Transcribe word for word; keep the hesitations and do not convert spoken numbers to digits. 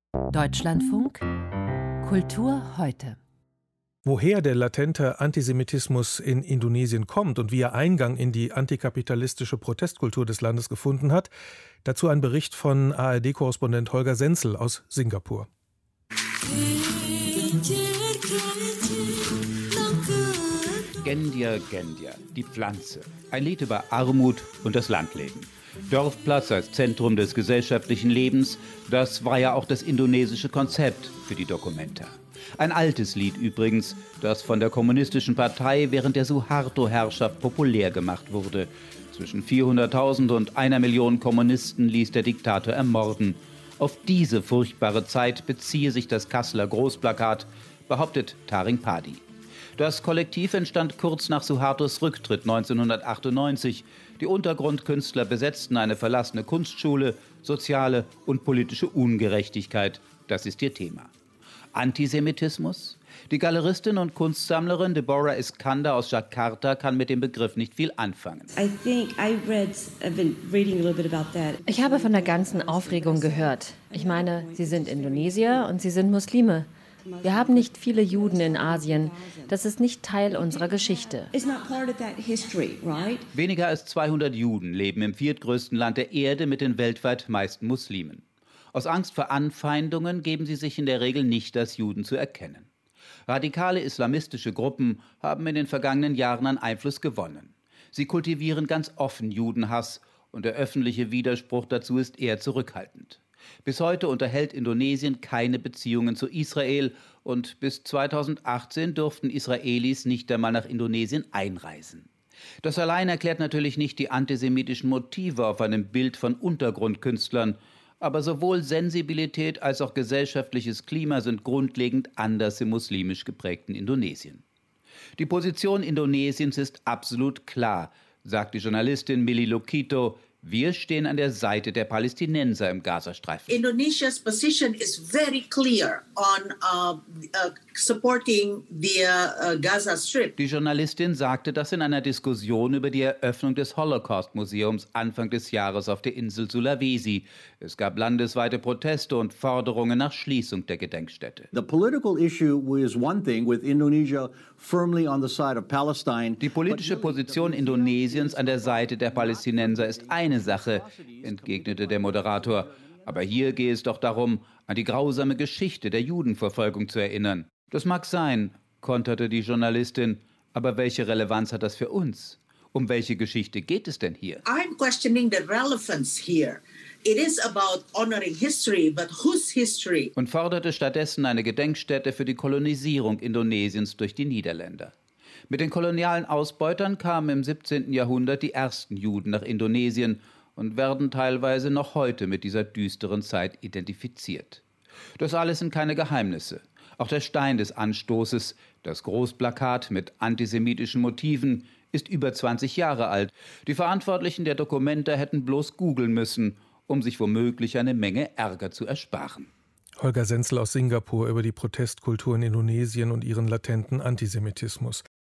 Deutschlandfunk Kultur heute. Woher der latente Antisemitismus in Indonesien kommt und wie er Eingang in die antikapitalistische Protestkultur des Landes gefunden hat, dazu ein Bericht von A R D-Korrespondent Holger Senzel aus Singapur. Gendia Gendia, die Pflanze. Ein Lied über Armut und das Landleben. Dorfplatz als Zentrum des gesellschaftlichen Lebens, das war ja auch das indonesische Konzept für die Documenta. Ein altes Lied übrigens, das von der kommunistischen Partei während der Suharto-Herrschaft populär gemacht wurde. Zwischen vierhunderttausend und einer Million Kommunisten ließ der Diktator ermorden. Auf diese furchtbare Zeit beziehe sich das Kasseler Großplakat, behauptet Taring Padi. Das Kollektiv entstand kurz nach Suhartos Rücktritt neunzehnhundertachtundneunzig. Die Untergrundkünstler besetzten eine verlassene Kunstschule, soziale und politische Ungerechtigkeit, das ist ihr Thema. Antisemitismus? Die Galeristin und Kunstsammlerin Deborah Iskander aus Jakarta kann mit dem Begriff nicht viel anfangen. Ich habe von der ganzen Aufregung gehört. Ich meine, sie sind Indonesier und sie sind Muslime. Wir haben nicht viele Juden in Asien. Das ist nicht Teil unserer Geschichte. Weniger als zweihundert Juden leben im viertgrößten Land der Erde mit den weltweit meisten Muslimen. Aus Angst vor Anfeindungen geben sie sich in der Regel nicht als Juden zu erkennen. Radikale islamistische Gruppen haben in den vergangenen Jahren an Einfluss gewonnen. Sie kultivieren ganz offen Judenhass und der öffentliche Widerspruch dazu ist eher zurückhaltend. Bis heute unterhält Indonesien keine Beziehungen zu Israel und bis zweitausendachtzehn durften Israelis nicht einmal nach Indonesien einreisen. Das allein erklärt natürlich nicht die antisemitischen Motive auf einem Bild von Untergrundkünstlern, aber sowohl Sensibilität als auch gesellschaftliches Klima sind grundlegend anders im muslimisch geprägten Indonesien. Die Position Indonesiens ist absolut klar, sagt die Journalistin Millie Lokito. Wir stehen an der Seite der Palästinenser im Gazastreifen. Indonesia's position is very clear on uh, uh, supporting the uh, Gaza Strip. Die Journalistin sagte das in einer Diskussion über die Eröffnung des Holocaust-Museums Anfang des Jahres auf der Insel Sulawesi. Es gab landesweite Proteste und Forderungen nach Schließung der Gedenkstätte. The political issue was one thing with Indonesia firmly on the side of Palestine. Die politische Position Indonesiens an der Seite der Palästinenser ist eine Sache, entgegnete der Moderator. Aber hier gehe es doch darum, an die grausame Geschichte der Judenverfolgung zu erinnern. Das mag sein, konterte die Journalistin, aber welche Relevanz hat das für uns? Um welche Geschichte geht es denn hier? I'm questioning the relevance here. It is about honoring history, but whose history? Und forderte stattdessen eine Gedenkstätte für die Kolonisierung Indonesiens durch die Niederländer. Mit den kolonialen Ausbeutern kamen im siebzehnten Jahrhundert die ersten Juden nach Indonesien und werden teilweise noch heute mit dieser düsteren Zeit identifiziert. Das alles sind keine Geheimnisse. Auch der Stein des Anstoßes, das Großplakat mit antisemitischen Motiven, ist über zwanzig Jahre alt. Die Verantwortlichen der Documenta hätten bloß googeln müssen, um sich womöglich eine Menge Ärger zu ersparen. Holger Senzel aus Singapur über die Protestkultur in Indonesien und ihren latenten Antisemitismus.